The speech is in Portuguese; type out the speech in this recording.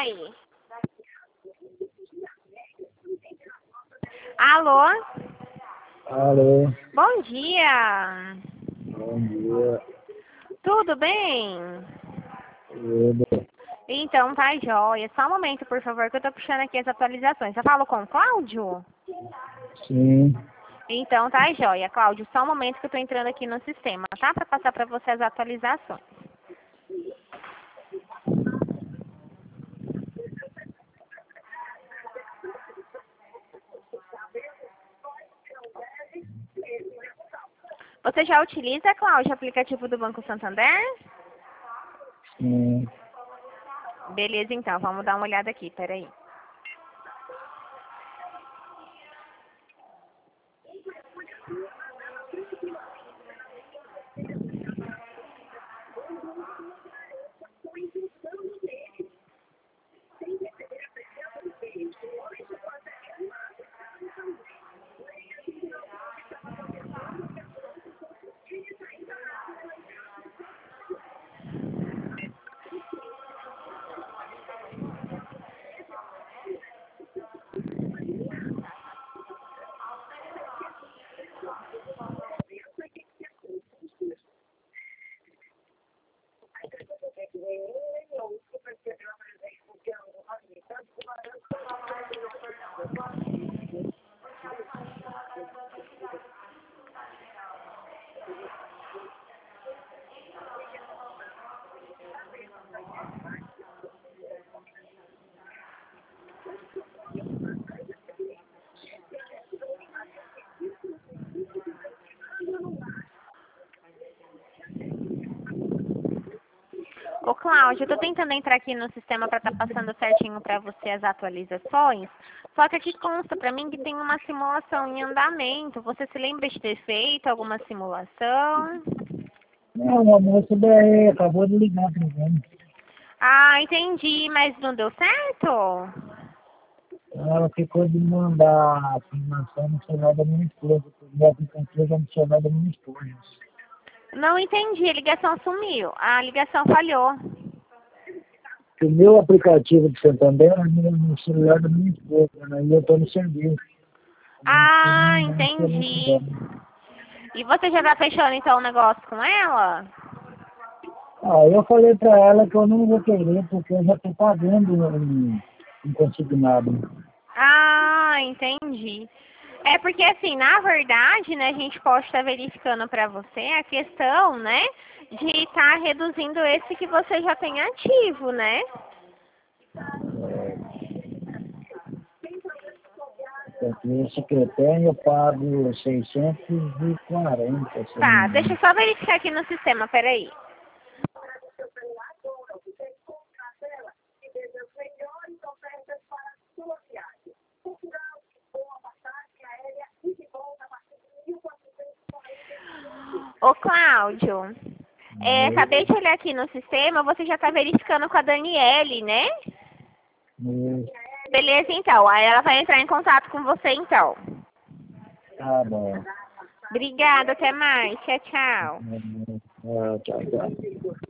aí. Alô? Alô, Bom dia. bom dia. Tudo bem? Tudo. Então tá jóia. Só um momento, por favor, que eu tô puxando aqui as atualizações. Eu falo com o Cláudio? Sim, Então tá jóia, Cláudio. Só um momento que eu tô entrando aqui no sistema, tá? Pra passar pra você as atualizações. Você já utiliza, Cláudio, o aplicativo do Banco Santander? sim. Beleza, então. Vamos dar uma olhada aqui, peraí. Ô, Cláudio, eu tô tentando entrar aqui no sistema para estar passando certinho para você as atualizações. Só que aqui consta para mim que tem uma simulação em andamento. Você se lembra de ter feito alguma simulação? Não, a moça daí acabou de ligar para mim. Ah, entendi, mas não deu certo? Ela ficou de mandar a afirmação no celular da minha esposa, porque o aplicativo é no celular da minha esposa. Não entendi, a ligação sumiu. A ligação falhou. O meu aplicativo de Santander é no celular da minha esposa, né? E eu estou no serviço. Ah, Eu não sei muito entendi. bem. E você já tá fechando então o negócio com ela? Eu falei para ela que eu não vou querer, porque eu já estou pagando em consignado. Ah, entendi. É porque assim, na verdade, né, a gente pode estar verificando para você a questão, né, de estar reduzindo esse que você já tem ativo, né? Porque esse que eu tenho, eu pago 640, se eu não me Tá, deixa engano. eu só verificar aqui no sistema, peraí. Ô, Cláudio, acabei de olhar aqui no sistema, você já tá verificando com a Daniele, né? Hum, Beleza, então. Aí ela vai entrar em contato com você, então. Tá bom. Obrigada, até mais. Tchau, tchau. Tchau, tchau.